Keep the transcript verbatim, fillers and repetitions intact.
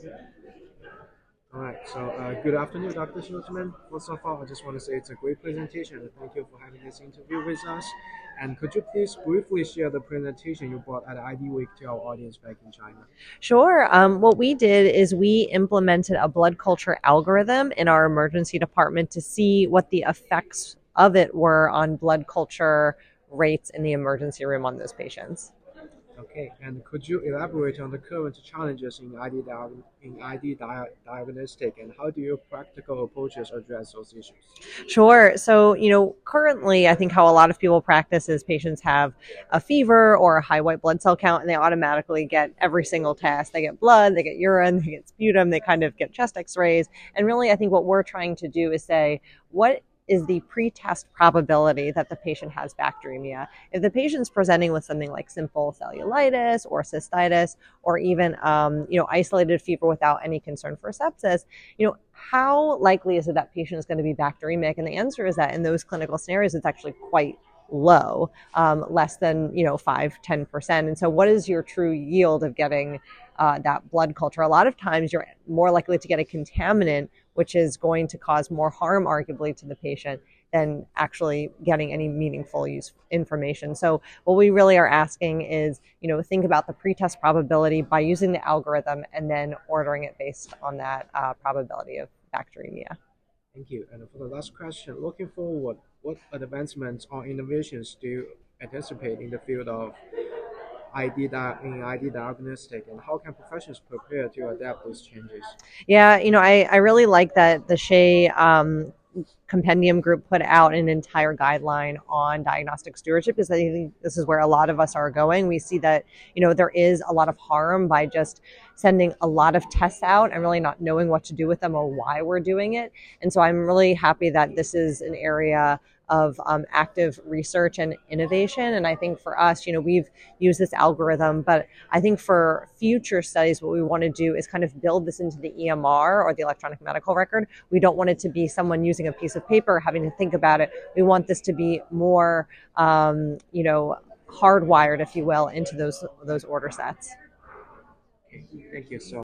All right, so uh, good afternoon, Doctor Schultzman. First of all, I just want to say it's a great presentation and thank you for having this interview with us. And could you please briefly share the presentation you brought at I D Week to our audience back in China? Sure. Um, what we did is we implemented a blood culture algorithm in our emergency department to see what the effects of it were on blood culture rates in the emergency room on those patients. Okay, and could you elaborate on the current challenges in I D, diag- in I D dia- diagnostic and how do your practical approaches address those issues? Sure. So, you know, currently, I think how a lot of people practice is patients have a fever or a high white blood cell count, and they automatically get every single test. They get blood, they get urine, they get sputum, they kind of get chest x rays. And really, I think what we're trying to do is say, what is the pre-test probability that the patient has bacteremia? If the patient's presenting with something like simple cellulitis or cystitis, or even um, you know isolated fever without any concern for sepsis, you know how likely is it that patient is going to be bacteremic? And the answer is that in those clinical scenarios, it's actually quite low, um, less than you know five, ten percent. And so, what is your true yield of getting uh, that blood culture? A lot of times, you're more likely to get a contaminant, which is going to cause more harm, arguably, to the patient than actually getting any meaningful use information. So what we really are asking is, you know, think about the pretest probability by using the algorithm and then ordering it based on that uh, probability of bacteremia. Thank you. And for the last question, looking forward, what advancements or innovations do you anticipate in the field of I D di- in I D diagnostic, and how can professionals prepare to adapt these changes? Yeah, you know, I, I really like that the Shea um, compendium group put out an entire guideline on diagnostic stewardship, because I think this is where a lot of us are going. We see that, you know, there is a lot of harm by just sending a lot of tests out and really not knowing what to do with them or why we're doing it. And so I'm really happy that this is an area of um, active research and innovation. And I think for us, you know, we've used this algorithm, but I think for future studies, what we want to do is kind of build this into the E M R or the electronic medical record. We don't want it to be someone using a piece of paper having to think about it. We want this to be more, um, you know, hardwired, if you will, into those those order sets. Okay, thank you so